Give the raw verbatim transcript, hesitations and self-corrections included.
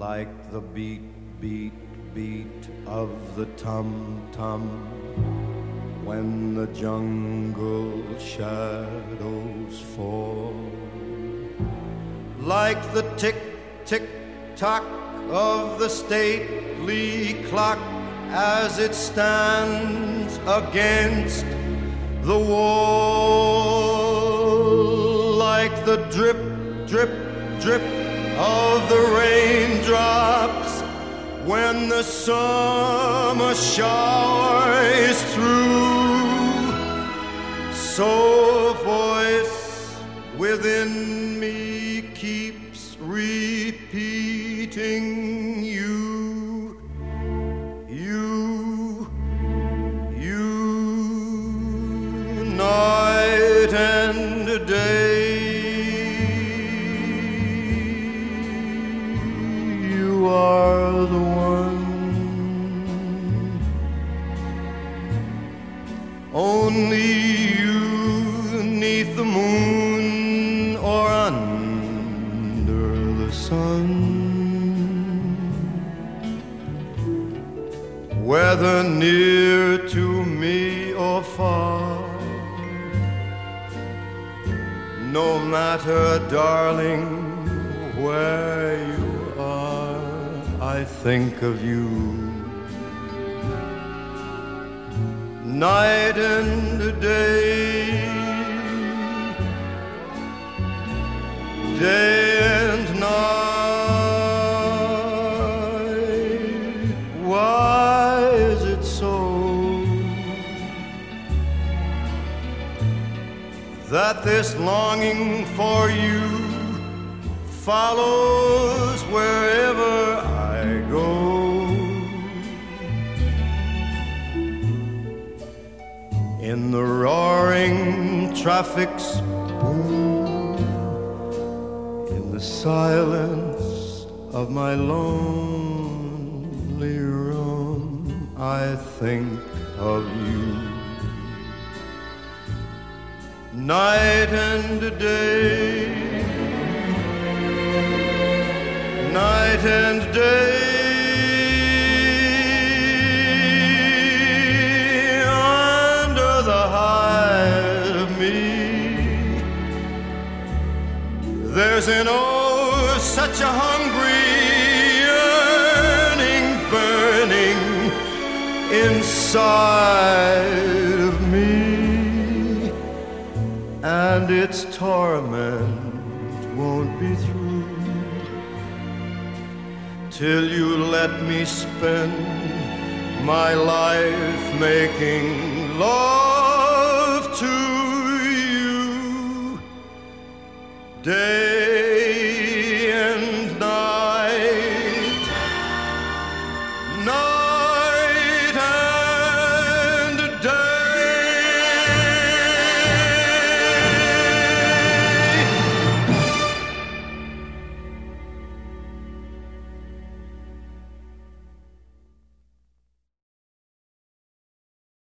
like the beat, beat, beat of the tum-tum when the jungle shadows fall, like the tick, tick, tock of the stately clock as it stands against the wall, like the drip, drip, drip of the raindrops when the summer shower is through. So a voice within me keeps repeating you, you, you, night and day. You are the one, only you, 'neath the moon or under the sun, whether near to me or far. No matter, darling, where you are, I think of you. Night and day, day and night. Why is it so that this longing for you follows wherever I go? In the roaring traffic's boom, in the silence of my lonely room, I think of you. Night and day, night and day, under the hide of me, there's an oh such a hungry yearning burning inside of me, and its torment won't be through till you let me spend my life making love to you, day